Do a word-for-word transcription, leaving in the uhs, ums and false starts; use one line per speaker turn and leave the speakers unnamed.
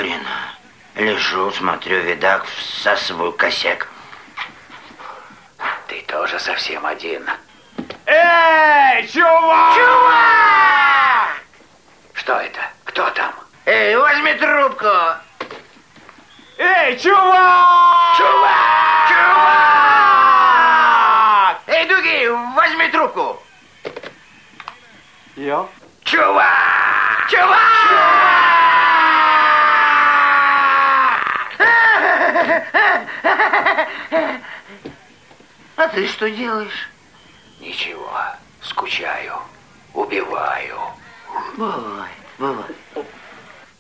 хрена. Лежу, смотрю, видак, всасываю косяк.
Ты тоже совсем один.
Эй, чувак!
Чувак!
Что это? Кто там?
Эй, возьми трубку!
Эй, чувак!
Чувак! Чувак! Эй, Дуги, возьми трубку!
Я?
Чувак! Чувак! А ты что делаешь?
Ничего, скучаю, убиваю.
Бывает, бывает.